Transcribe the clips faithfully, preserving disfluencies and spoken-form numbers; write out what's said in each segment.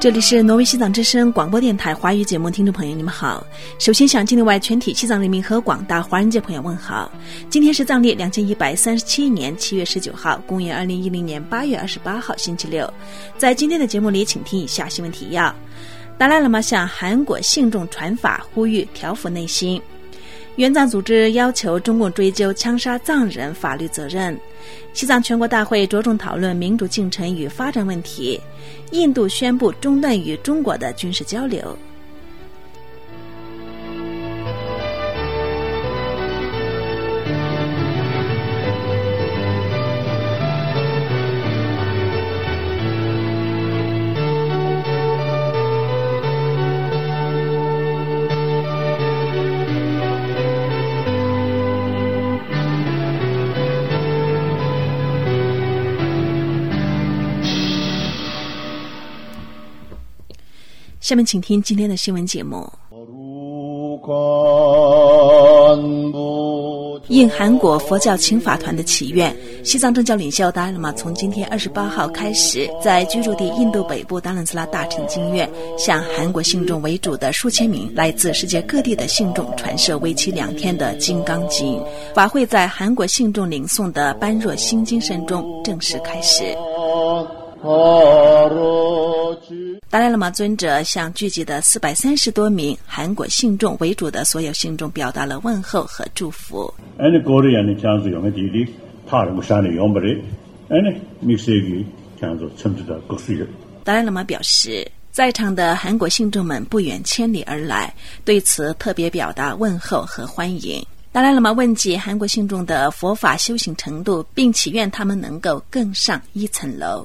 这里是挪威西藏之声广播电台华语节目，听众朋友你们好。首先向境内外全体西藏人民和广大华人界朋友问好。今天是藏历两千一百三十七年七月十九号，公元二零一零年八月二十八号，星期六。在今天的节目里，请听以下新闻提要：达赖喇嘛向韩国信众传法，呼吁调伏内心；援藏组织要求中共追究枪杀藏人法律责任；西藏全国大会着重讨论民主进程与发展问题；印度宣布中断与中国的军事交流。下面请听今天的新闻节目。应韩国佛教请法团的祈愿，西藏政教领袖达赖喇嘛从今天二十八号开始，在居住地印度北部达兰斯拉大乘经院，向韩国信众为主的数千名来自世界各地的信众传授为期两天的《金刚经》法会，在韩国信众领诵的般若心经声中正式开始。达赖喇嘛尊者向聚集的四百三十多名韩国信众为主的所有信众表达了问候和祝福。达赖喇嘛表示，在场的韩国信众们不远千里而来，对此特别表达问候和欢迎。达赖喇嘛问及韩国信众的佛法修行程度，并祈愿他们能够更上一层楼。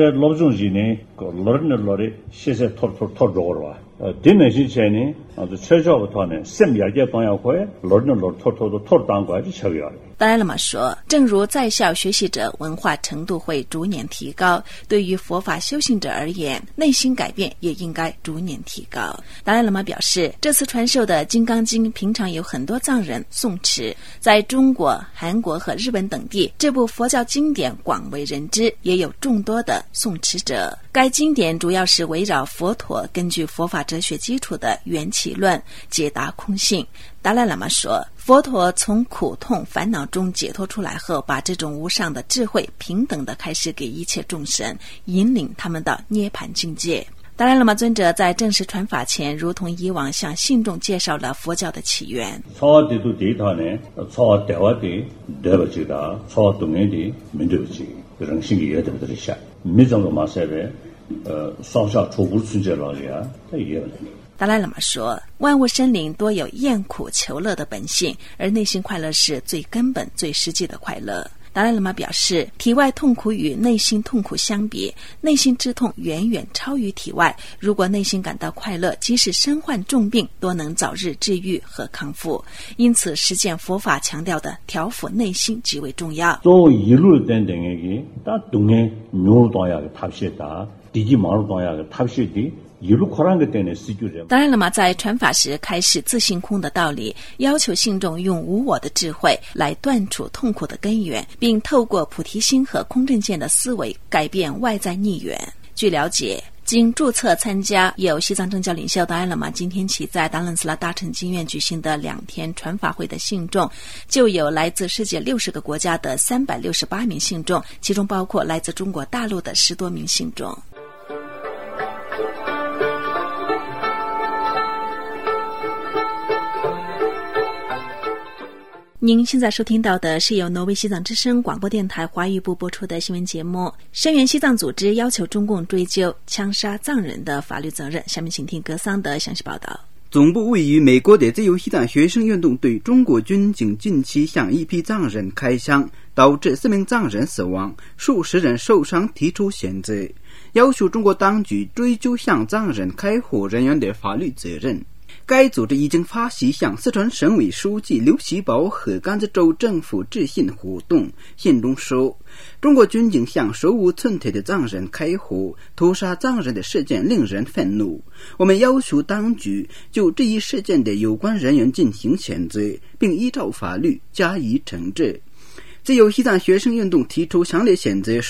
达赖喇嘛说，正如在校学习者文化程度会逐年提高，对于佛法修行者而言，内心改变也应该逐年提高。达赖喇嘛表示，这次传授的《金刚经》平常有很多藏人诵持，在中国、韩国和日本等地，这部佛教经典广为人知，也有众多的诵持者。该经典主要是围绕佛陀根据佛法哲学基础的缘起论解答空性。达赖喇嘛说，佛陀从苦痛烦恼中解脱出来后，把这种无上的智慧平等地开示给一切众生，引领他们到涅槃境界。达赖喇嘛尊者在正式传法前，如同以往向信众介绍了佛教的起源。达赖喇嘛说，万物生灵多有厌苦求乐的本性，而内心快乐是最根本最实际的快乐。达赖喇嘛表示，体外痛苦与内心痛苦相比，内心之痛远远超于体外。如果内心感到快乐，即使身患重病都能早日治愈和康复。因此实践佛法强调的调伏内心极为重要。 做一路等等的但东西牛东亚的塔些达地基马路东亚的塔些的达赖喇嘛在传法时开始自性空的道理，要求信众用无我的智慧来断除痛苦的根源，并透过菩提心和空正见的思维改变外在逆缘。据了解，经注册参加由西藏政教领袖达赖喇嘛今天起在达兰斯拉大乘经院举行的两天传法会的信众，就有来自世界六十个国家的三百六十八名信众，其中包括来自中国大陆的十多名信众。您现在收听到的是由挪威西藏之声广播电台华语部播出的新闻节目。声援西藏组织要求中共追究枪杀藏人的法律责任。下面请听格桑的详细报道。 总部位于美国的自由西藏学生运动对中国军警近期向一批藏人开枪，导致四名藏人死亡，数十人受伤，提出谴责，要求中国当局追究向藏人开火人员的法律责任。该组织已经发起向四川省委书记刘奇葆和甘孜州政府致信活动，信中说，中国军警向手无寸铁的藏人开火，屠杀藏人的事件令人愤怒。我们要求当局就这一事件的有关人员进行谴责，并依照法律加以惩治。自由西藏学生运动提出强烈谴责，说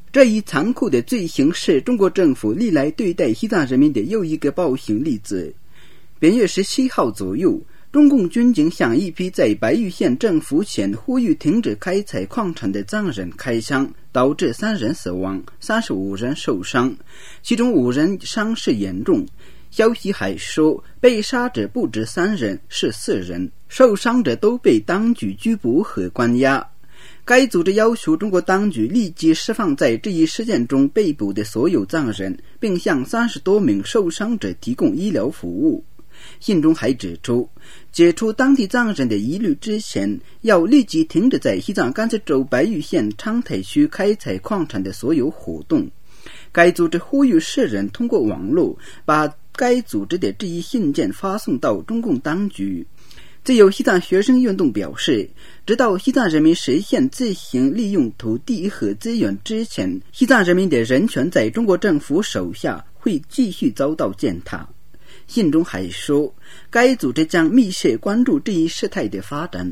这一残酷的罪行是中国政府历来对待西藏人民的又一个暴行例子。本月十七号左右，中共军警向一批在白玉县政府前呼吁停止开采矿产的藏人开枪，导致三人死亡，三十五人受伤，其中五人伤势严重。消息还说，被杀者不止三人，是四人，受伤者都被当局拘捕和关押。该组织要求中国当局立即释放在这一事件中被捕的所有藏人，并向三十多名受伤者提供医疗服务。信中还指出，解除当地藏人的疑虑之前，要立即停止在西藏甘孜州白玉县昌台区开采矿产的所有活动。该组织呼吁世人通过网络把该组织的这一信件发送到中共当局。自由西藏学生运动表示，直到西藏人民实现自行利用土地和资源之前，西藏人民的人权在中国政府手下会继续遭到践踏。信中还说，该组织将密切关注这一事态的发展。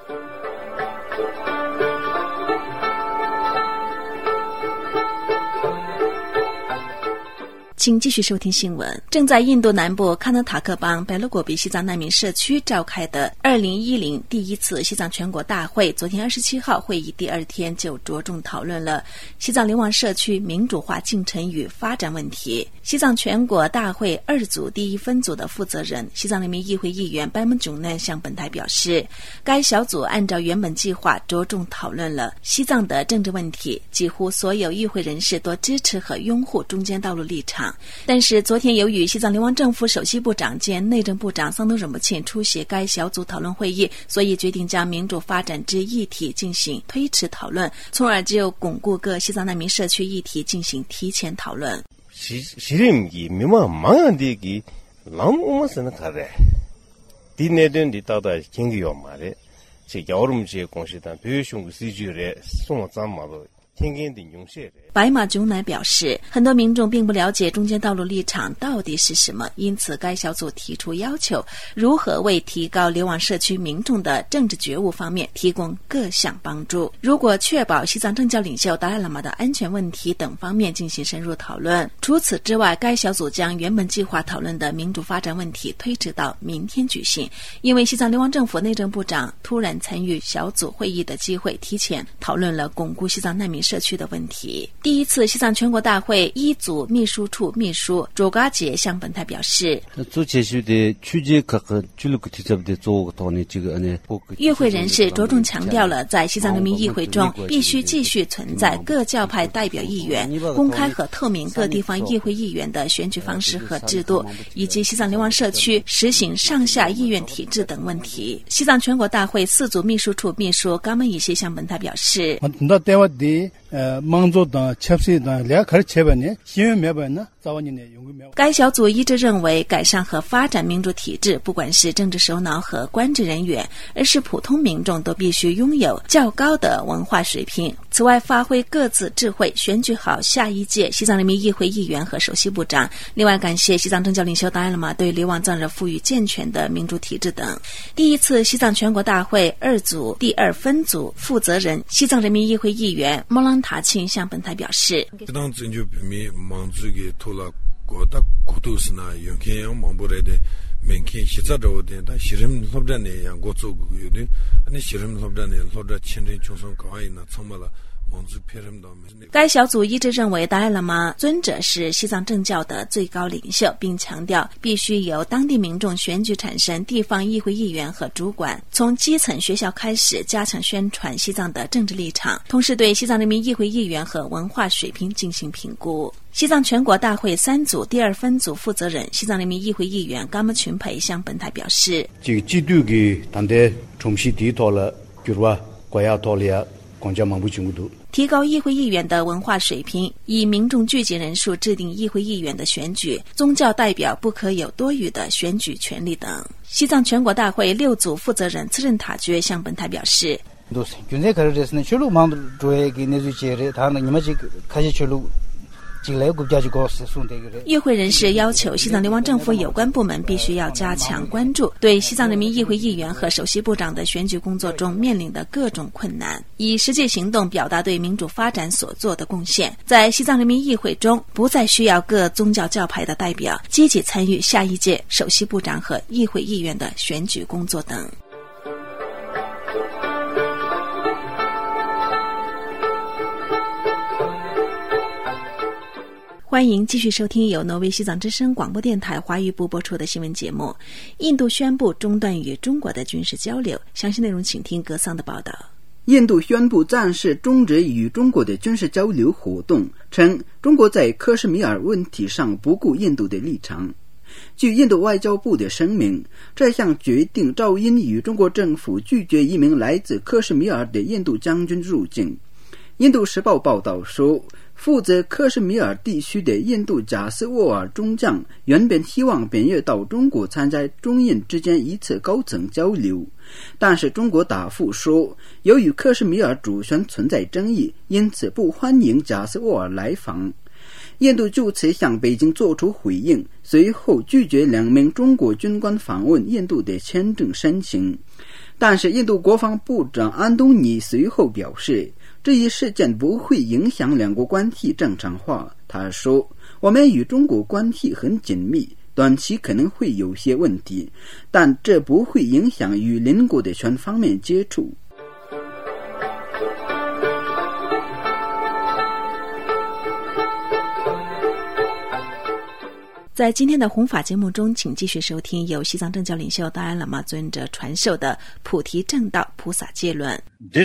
请继续收听新闻。正在印度南部喀纳塔克邦白罗果比西藏难民社区召开的二零一零第一次西藏全国大会，昨天二十七号会议第二天就着重讨论了西藏流亡社区民主化进程与发展问题。西藏全国大会二组第一分组的负责人西藏人民议会议员白木炯呢向本台表示，该小组按照原本计划着重讨论了西藏的政治问题，几乎所有议会人士都支持和拥护中间道路立场。但是昨天由于西藏流亡政府首席部长兼内政部长桑东忍木沁出席该小组讨论会议，所以决定将民主发展之议题进行推迟讨论，从而就巩固各西藏难民社区议题进行提前讨论。 시름기 미마 망한데기 람오마스는 가래 디네든디 따다 경기요 말에 제 여름지에 공시단 배우슝 시주레 송어zam마로天根的勇士。 白马炯乃表示，很多民众并不了解中间道路立场到底是什么，因此该小组提出要求，如何为提高流亡社区民众的政治觉悟方面提供各项帮助。如果确保西藏政教领袖达赖喇嘛的安全问题等方面进行深入讨论。除此之外，该小组将原本计划讨论的民主发展问题推迟到明天举行，因为西藏流亡政府内政部长突然参与小组会议的机会，提前讨论了巩固西藏难民社区的问题。第一次西藏全国大会一组秘书处秘书周嘎杰向本台表示，与会人士着重强调了在西藏人民议会中必须继续存在各教派代表议员，公开和透明各地方议会议员的选举方式和制度，以及西藏流亡社区实行上下议院体制等问题。西藏全国大会四组秘书处秘书嘎门一些向本台表示，该小组一致认为，改善和发展民主体制不管是政治首脑和官职人员，而是普通民众都必须拥有较高的文化水平。此外，发挥各自智慧，选举好下一届西藏人民议会议员和首席部长。另外，感谢西藏政教领袖达赖喇嘛对流亡藏人赋予健全的民主体制等。第一次西藏全国大会二组第二分组负责人西藏人民议会议员莫朗塔钦向本台表示，该小组一致认为达赖喇嘛尊者是西藏政教的最高领袖，并强调必须由当地民众选举产生地方议会议员和主管，从基层学校开始加强宣传西藏的政治立场，同时对西藏人民议会议员和文化水平进行评估。西藏全国大会三组第二分组负责人西藏人民议会议员噶木群培向本台表示， 这个制度的当地重新提到了，比如说国家道理啊，国家忙不进度。 提高议会议员的文化水平，以民众聚集人数制定议会议员的选举，宗教代表不可有多余的选举权利等。西藏全国大会六组负责人次任塔觉向本台表示， 与会人士要求西藏流亡政府有关部门必须要加强关注对西藏人民议会议员和首席部长的选举工作中面临的各种困难，以实际行动表达对民主发展所做的贡献。在西藏人民议会中，不再需要各宗教教派的代表积极参与下一届首席部长和议会议员的选举工作等。欢迎继续收听由挪威西藏之声广播电台华语部播出的新闻节目。印度宣布中断与中国的军事交流，详细内容请听格桑的报道。 印度宣布暂时终止与中国的军事交流活动，称中国在克什米尔问题上不顾印度的立场。据印度外交部的声明，这项决定肇因与中国政府拒绝一名来自克什米尔的印度将军入境。印度时报报道说，负责克什米尔地区的印度贾斯沃尔中将原本希望本月到中国参加中印之间一次高层交流，但是中国答复说，由于克什米尔主权存在争议，因此不欢迎贾斯沃尔来访。印度就此向北京作出回应，随后拒绝两名中国军官访问印度的签证申请。但是印度国防部长安东尼随后表示，这一事件不会影响两国关系正常化。他说，我们与中国关系很紧密，短期可能会有些问题，但这不会影响与邻国的全方面接触。 在今天的弘法节目中，请继续收听由西藏政教领袖达赖喇嘛尊者传授的菩提正道菩萨戒论。 那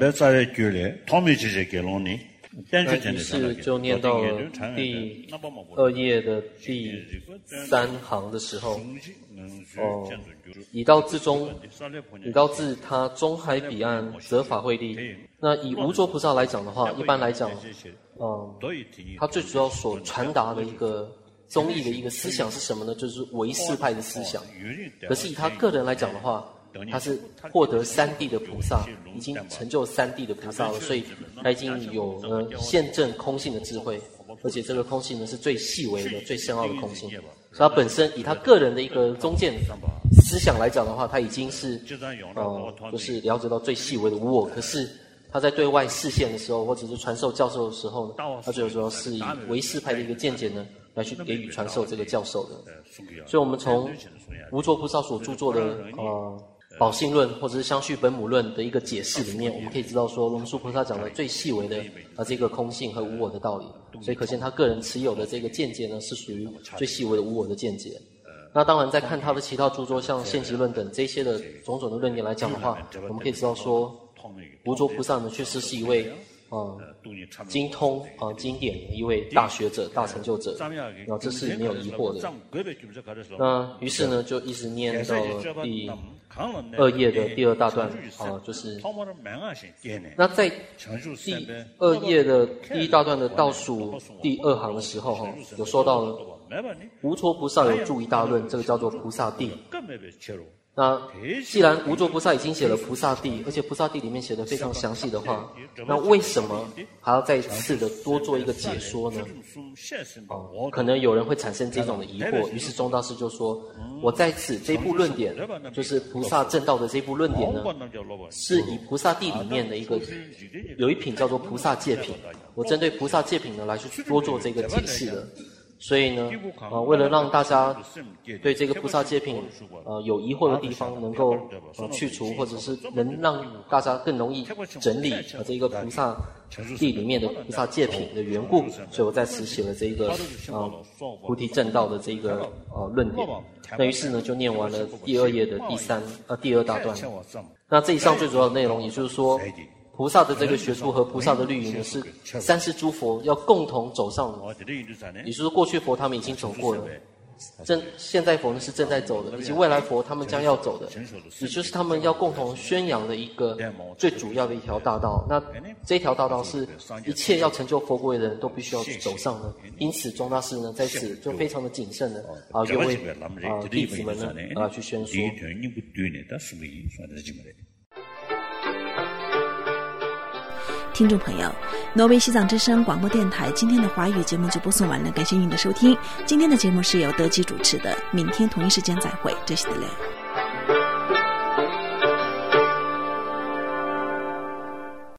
于是就念到了第二页的第三行的时候，哦，以道自中，以道自他中海彼岸则法会力。那以无着菩萨来讲的话，一般来讲，嗯，他最主要所传达的一个宗义的一个思想是什么呢？就是唯识派的思想。可是以他个人来讲的话，他是获得三谛的菩萨，已经成就三谛的菩萨了，所以他已经有呢现证空性的智慧，而且这个空性呢是最细微的、最深奥的空性。所以他本身以他个人的一个中见思想来讲的话，他已经是呃就是了解到最细微的无我。可是他在对外示现的时候，或者是传授教授的时候呢，他最主要是以唯识派的一个见解呢来去给予传授这个教授的。所以我们从无着菩萨所著作的呃宝性论或者是相续本母论的一个解释里面，我们可以知道说龙树菩萨讲的最细微的啊这个空性和无我的道理，所以可见他个人持有的这个见解呢是属于最细微的无我的见解。那当然在看他的其他著作像现集论等这些的种种的论点来讲的话，我们可以知道说无着菩萨呢确实是一位啊、嗯，精通啊、呃、经典的一位大学者、大成就者，那这是没有疑惑的。那于是呢，就一直念到了第二页的第二大段啊、呃，就是那在第二页的第一大段的倒数第二行的时候哈，有说到了无着菩萨有著一大论，这个叫做菩萨谛。那既然无着菩萨已经写了菩萨谛，而且菩萨谛里面写的非常详细的话，那为什么还要再次的多做一个解说呢？哦，可能有人会产生这种的疑惑，于是宗大师就说，我在此这部论点，就是菩萨正道的这部论点呢，是以菩萨谛里面的一个有一品叫做菩萨戒品，我针对菩萨戒品呢来去多做这个解释的。所以呢，呃，为了让大家对这个菩萨戒品呃有疑惑的地方能够呃去除，或者是能让大家更容易整理呃这个菩萨谛里面的菩萨戒品的缘故，所以我在此写了这个呃菩提正道的这个呃论点。那于是呢，就念完了第二页的第三呃第二大段。那这以上最主要的内容，也就是说，菩萨的这个学处和菩萨的律仪呢，是三世诸佛要共同走上的，也就是说过去佛他们已经走过了，正现在佛呢是正在走的，以及未来佛他们将要走的，也就是他们要共同宣扬的一个最主要的一条大道。那这条大道是一切要成就佛国的人都必须要走上的，因此宗大师呢在此就非常的谨慎的啊，又为啊弟子们呢啊去宣说。 听众朋友，挪威西藏之声广播电台今天的华语节目就播送完了，感谢您的收听。今天的节目是由德基主持的，明天同一时间再会，这是德勒。